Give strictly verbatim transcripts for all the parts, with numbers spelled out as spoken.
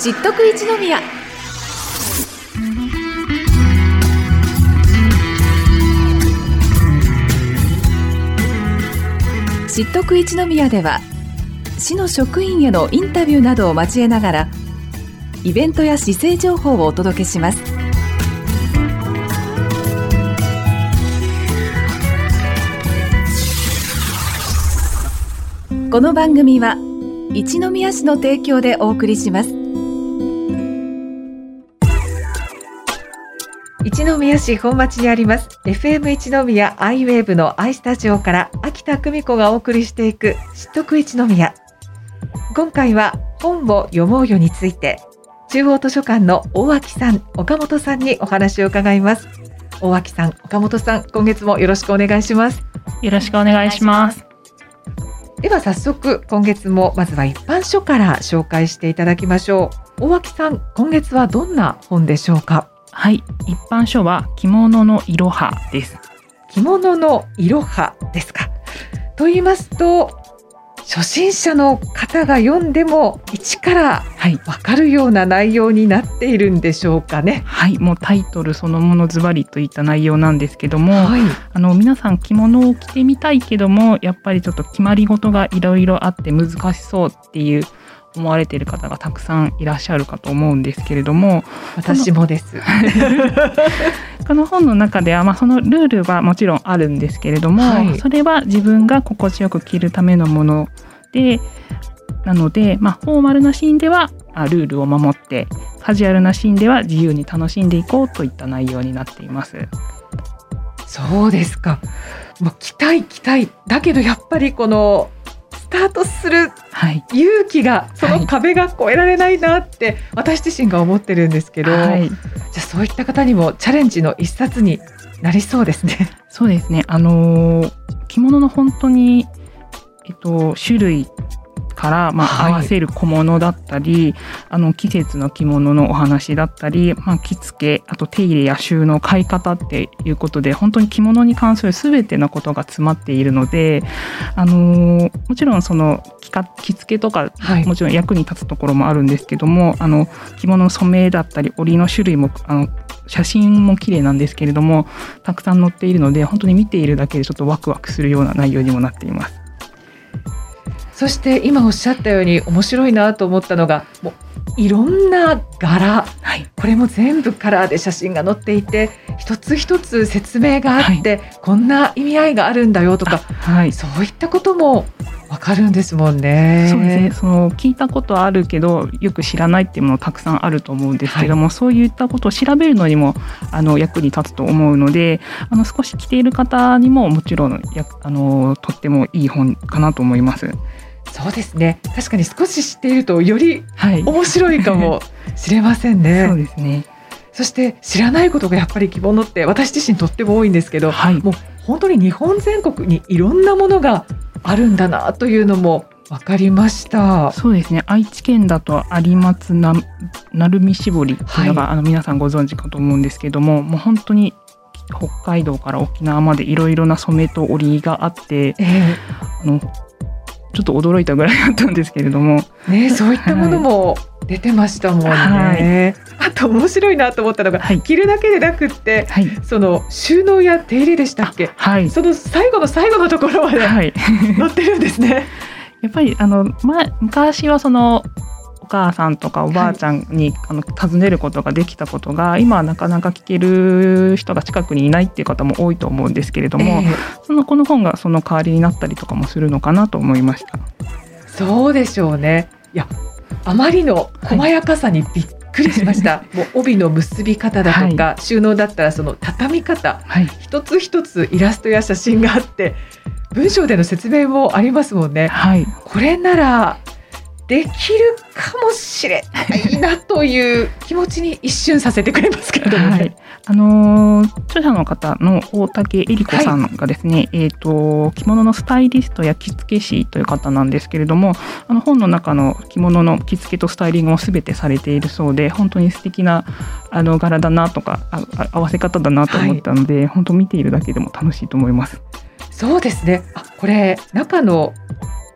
知っとく一宮。知っとく一宮では市の職員へのインタビューなどを交えながらイベントや市政情報をお届けします。この番組は一宮市の提供でお送りします。一宮市本町にあります エフエム 一宮アイウェーブの アイスタジオから秋田久美子がお送りしていく知っとく一宮。今回は本を読もうよについて中央図書館の大脇さん、岡本さんにお話を伺います。大脇さん、岡本さん、今月もよろしくお願いします。 よろしくお願いします。 では早速今月もまずは一般書から紹介していただきましょう。大脇さん、今月はどんな本でしょうか？ はい、一般書は着物のいろはです。 着物のいろはですか。と言いますと初心者の方が読んでも一から分かるような内容になっているんでしょうかね。 はい、もうタイトルそのものズバリといった内容なんですけども、 はい、 あの皆さん着物を着てみたいけどもやっぱりちょっと決まり事がいろいろあって難しそうっていう思われている方がたくさんいらっしゃるかと思うんですけれども、 私もですこの本の中では、まあ、そのルールはもちろんあるんですけれども、はい、それは自分が心地よく着るためのものでなので、まあ、フォーマルなシーンではルールを守ってカジュアルなシーンでは自由に楽しんでいこうといった内容になっています。 そうですか。もう着たい着たいだけどやっぱりこのスタートする勇気が、はい、その壁が越えられないなって私自身が思ってるんですけど、はい、じゃあそういった方にもチャレンジの一冊になりそうですね。 そうですね、あのー、着物の本当に、えっと、種類から、まあ、 はい、 合わせる小物だったり、あの季節の着物のお話だったり、まあ、着付け、あと手入れや収納、買い方っていうことで本当に着物に関する全てのことが詰まっているので、あのー、もちろんその 着, か着付けとか、はい、もちろん役に立つところもあるんですけども、あの着物の染めだったり織りの種類もあの写真も綺麗なんですけれどもたくさん載っているので本当に見ているだけでちょっとワクワクするような内容にもなっています。 そして今おっしゃったように面白いなと思ったのがもういろんな柄、はい、これも全部カラーで写真が載っていて一つ一つ説明があって、はい、こんな意味合いがあるんだよとか、はい、そういったこともわかるんですもんね。 そうですね、その聞いたことあるけどよく知らないっていうものたくさんあると思うんですけども、はい、そういったことを調べるのにもあの役に立つと思うのであの少し着ている方にももちろんやあのとってもいい本かなと思います。 そうですね、確かに少し知っているとより面白いかもしれませんね。 そうですね。 そして知らないことがやっぱり着物って私自身とっても多いんですけど、はい、もう本当に日本全国にいろんなものがあるんだなというのも分かりました。 そうですね、愛知県だと有松な鳴海絞りというのが、はい、あの皆さんご存知かと思うんですけども、もう本当に北海道から沖縄までいろいろな染めと織りがあって、えー、あのちょっと驚いたぐらいだったんですけれども、 ね、そういったものも出てましたもんね、はい、あと面白いなと思ったのが、はい、着るだけでなくって、はい、その収納や手入れでしたっけ、はい、その最後の最後のところまで、はい、載ってるんですね。 やっぱりあの、ま、昔はそのお母さんとかおばあちゃんに、はい、あの尋ねることができたことが今はなかなか聞ける人が近くにいないっていう方も多いと思うんですけれども、えー、そのこの本がその代わりになったりとかもするのかなと思いました。 そうでしょうね。いや、あまりの細やかさにびっくりしました、はい、もう帯の結び方だとか、はい、収納だったらその畳み方、はい、一つ一つイラストや写真があって文章での説明もありますもんね、はい、これならできるかもしれないなという気持ちに一瞬させてくれますけれどもね、はい、 あのー、著者の方の大竹恵理子さんがですね、はい、えーと、着物のスタイリストや着付け師という方なんですけれども、あの本の中の着物の着付けとスタイリングも全てされているそうで本当に素敵なあの柄だなとかあ合わせ方だなと思ったので、はい、本当見ているだけでも楽しいと思います。 そうですね。あ、これ中の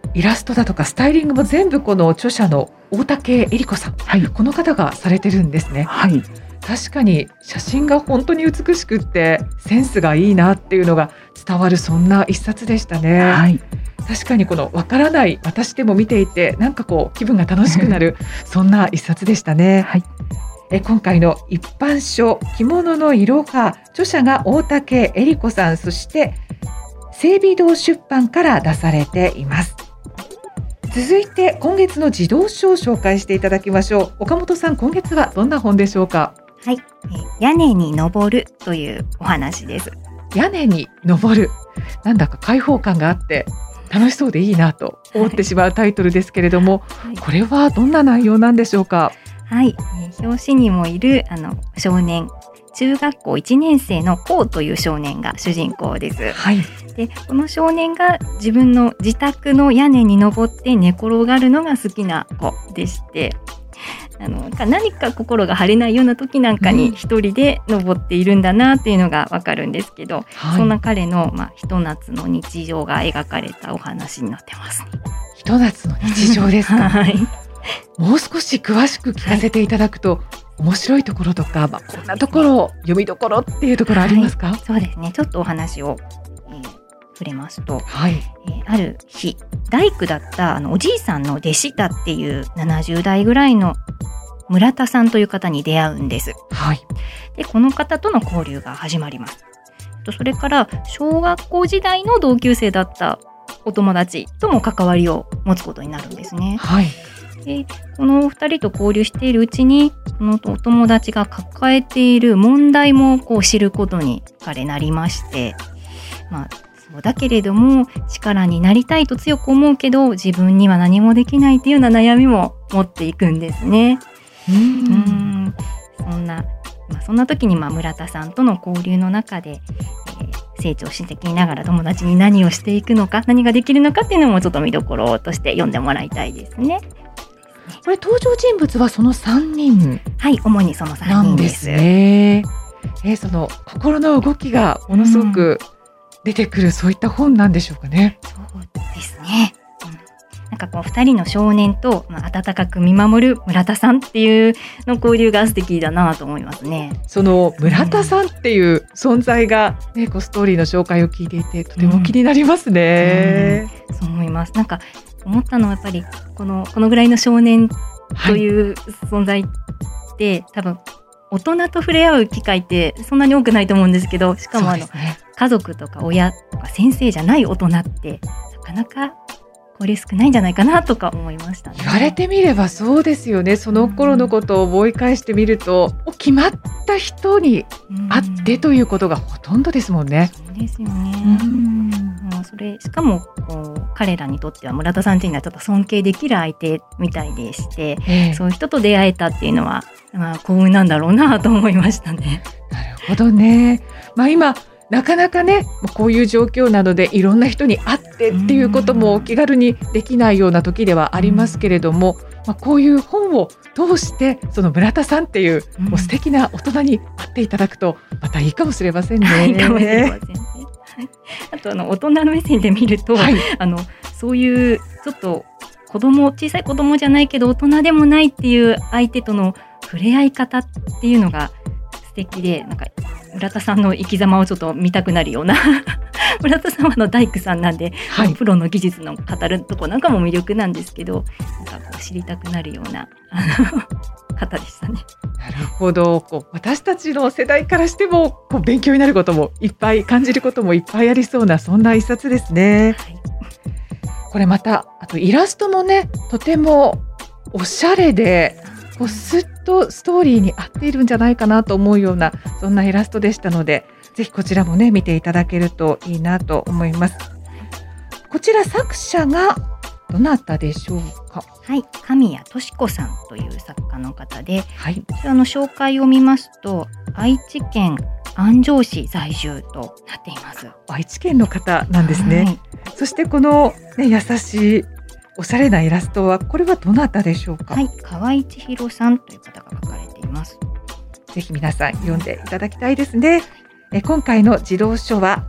イラストだとかスタイリングも全部この著者の大竹恵理子さん、はい、この方がされてるんですね。 はい、 確かに写真が本当に美しくってセンスがいいなっていうのが伝わる、そんな一冊でしたね。はい、確かにこのわからない私でも見ていてなんかこう気分が楽しくなるそんな一冊でしたね。はい、え今回の一般書着物のいろは、著者が大竹恵理子さん、そして整備堂出版から出されています。続いて今月の児童書を紹介していただきましょう。岡本さん、今月はどんな本でしょうか？ はい、屋根に登るというお話です。 屋根に登る、なんだか開放感があって楽しそうでいいなと思ってしまうタイトルですけれども、はい、これはどんな内容なんでしょうか？ はい、表紙にもいるあの少年、中学校いちねん生のこうという少年が主人公です。はい、でこの少年が自分の自宅の屋根に登って寝転がるのが好きな子でして、あの何か心が晴れないような時なんかに一人で登っているんだなっていうのがわかるんですけど、うん、そんな彼の、まあ、ひと夏の日常が描かれたお話になってますね。 ひと夏の日常ですか？ はい、 もう少し詳しく聞かせていただくと、はい、面白いところとか、まあ、こんなところ読みどころっていうところありますか？ はい、そうですね、ちょっとお話を、えー、触れますと、はい、えー、ある日大工だったあのおじいさんの弟子だっていうななじゅう代ぐらいの村田さんという方に出会うんです。はい、でこの方との交流が始まります。それから小学校時代の同級生だったお友達とも関わりを持つことになるんですね。はい、でこのお二人と交流しているうちに、このお友達が抱えている問題もこう知ることに彼なりまして、まあそうだけれども力になりたいと強く思うけど自分には何もできないというような悩みも持っていくんですね。うんうんそんな、まあ、そんな時にまあ村田さんとの交流の中で、えー、成長していきながら友達に何をしていくのか、何ができるのかっていうのもちょっと見どころとして読んでもらいたいですね。 これ登場人物はそのさんにん、 はい、主にそのさんにんです。 なんですね。えー、その心の動きがものすごく出てくる、うん、そういった本なんでしょうかね。 そうですね。なんかこうふたりの少年と、まあ、温かく見守る村田さんっていうの交流が素敵だなと思いますね。 その村田さんっていう存在が、ね、こうストーリーの紹介を聞いていてとても気になりますね。 うんうん、そう思います。なんか思ったのはやっぱりこの、このぐらいの少年という存在って、はい、多分大人と触れ合う機会ってそんなに多くないと思うんですけど、しかもあの、ね、家族とか親とか先生じゃない大人ってなかなか交流少ないんじゃないかなとか思いましたね。 言われてみればそうですよね。その頃のことを思い返してみると、うん、決まった人に会ってということがほとんどですもんね。 そうですよね。うん、もうそれしかもこう彼らにとっては村田さんっていうのはちょっと尊敬できる相手みたいでして、えー、そういう人と出会えたっていうのは、まあ、幸運なんだろうなと思いましたね。 なるほどね。まあ、今なかなかねこういう状況なのでいろんな人に会ってっていうこともお気軽にできないような時ではありますけれども、まあ、こういう本を通してその村田さんっていう、もう素敵な大人に会っていただくとまたいいかもしれませんね。 いいかもしれませんね。はい、あとあの大人の目線で見ると、はい、あのそういうちょっと子供小さい子供じゃないけど大人でもないっていう相手との触れ合い方っていうのが素敵で、なんか村田さんの生き様をちょっと見たくなるような村田さんはの大工さんなんで、はい、プロの技術の語るとこなんかも魅力なんですけど、なんかこう知りたくなるような方でしたね。 なるほど。こう私たちの世代からしてもこう勉強になることもいっぱい、感じることもいっぱいありそうなそんな一冊ですね。はい、これまたあとイラストもねとてもおしゃれでこうスッとストーリーに合っているんじゃないかなと思うようなそんなイラストでしたので、ぜひこちらもね見ていただけるといいなと思います。こちら作者がどなたでしょうか？ はい、神谷敏子さんという作家の方で、はい、あの紹介を見ますと愛知県安城市在住となっています。 愛知県の方なんですね。はい、そしてこの、ね、優しいおしゃれなイラストはこれはどなたでしょうか？ はい、河合千尋さんという方が描かれています。 ぜひ皆さん読んでいただきたいですね。え今回の児童書は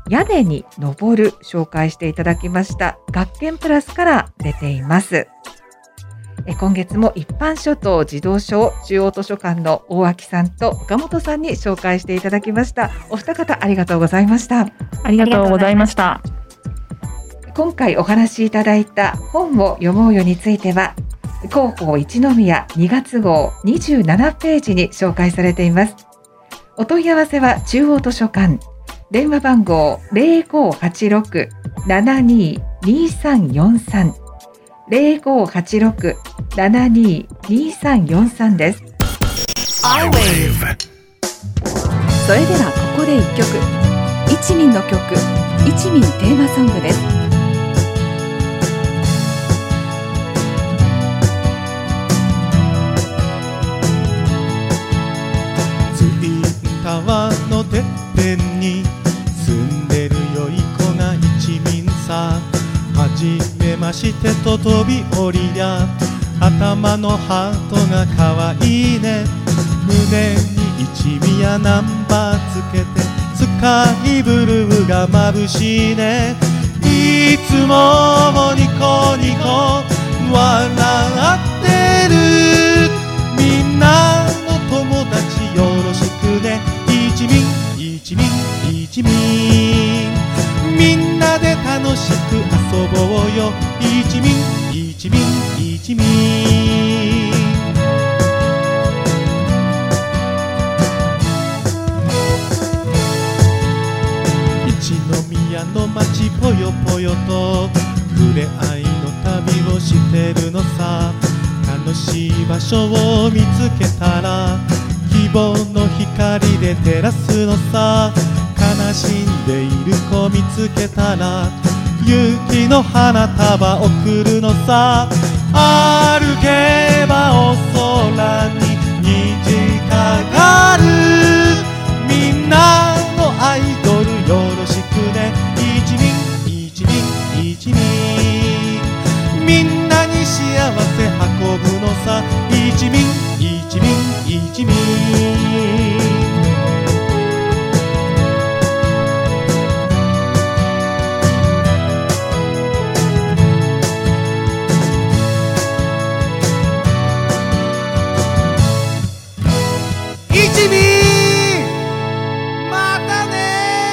屋根に登る紹介していただきました学研プラスから出ています。え今月も一般書と児童書を中央図書館の大脇さんと岡本さんに紹介していただきました。お二方ありがとうございました。 ありがとうございました。 今回お話しいただいた本を読もうよについては広報一宮にがつ号にじゅうななページに紹介されています。お問い合わせは中央図書館、電話番号 ゼロごはちろく ななににさんよんさん ゼロごはちろく ななににさんよんさん です。 アイウェーブ。 それではここでいっきょく、一民の曲、一民テーマソングです。 ツインタワーのてっぺんに住んでる良い子が一民さ。はじめましてと飛び降りや、頭のハートがかわいいね。胸に一宮ナンバーつけて、スカイブルーが眩しいね。いつもニコニコ笑ってる。みんなの友達よろしくね。一民一民一民、みんなで楽しく遊ぼうよ。一民一民一民。一宮の街ぽよぽよと触れ合いの旅をしてるのさ。楽しい場所を見つけたら希望の光で照らすのさ。悲しんでいる子見つけたら勇気の花束贈るのさ。歩けばお空に虹かかる。みんなのアイドルよろしくね。一民一民一民、みんなに幸せ運ぶのさ。一民一民一民。一民、またね。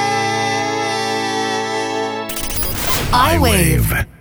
アイウェーブ。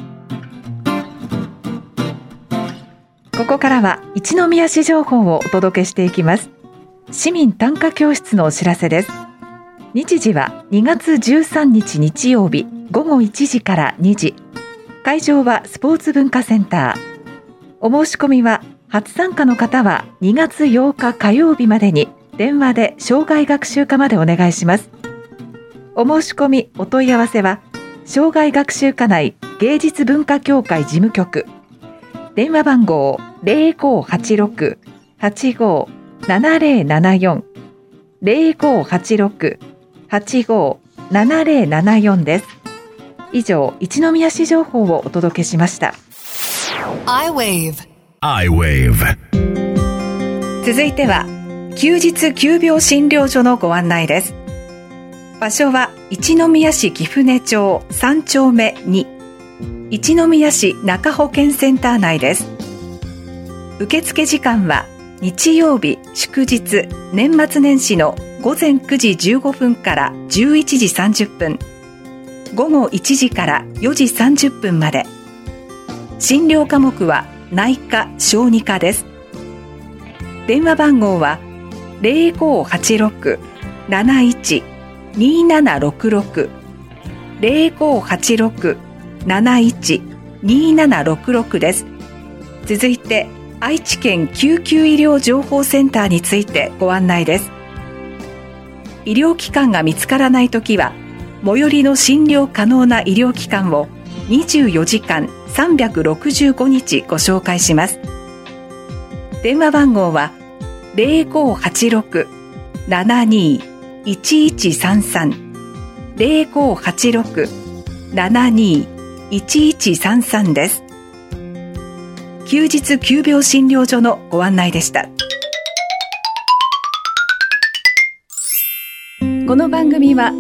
ここからは一宮市情報をお届けしていきます。市民短歌教室のお知らせです。日時はにがつじゅうさんにち日曜日ごごいちじからにじ。会場はスポーツ文化センター。お申し込みは初参加の方はにがつようか火曜日までに電話で障害学習課までお願いします。お申し込みお問い合わせは障害学習課内芸術文化協会事務局、電話番号 ゼロごはちろく はちごななゼロななよん ゼロごはちろく はちごななゼロななよん です。以上、一宮市情報をお届けしました。 アイウェーブ。 アイウェーブ。 続いては休日急病診療所のご案内です。場所は一宮市貴船町さんちょうめに、一宮市中保健センター内です。受付時間は日曜日祝日年末年始のごぜんくじじゅうごふんからじゅういちじさんじゅっぷん、ごごいちじからよじさんじゅっぷんまで。診療科目は内科小児科です。電話番号はゼロごはちろく なないち にななろくろく ゼロごはちろく なないち にななろくろく です。続いて愛知県救急医療情報センターについてご案内です。医療機関が見つからないときは最寄りの診療可能な医療機関をにじゅうよじかんさんびゃくろくじゅうごにちご紹介します。電話番号はゼロごはちろく ななにいちいちさんさん ゼロごはちろく ななにいちいちさんさん です。休日急病診療所のご案内でした。この番組は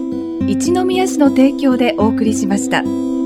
一宮市の提供でお送りしました。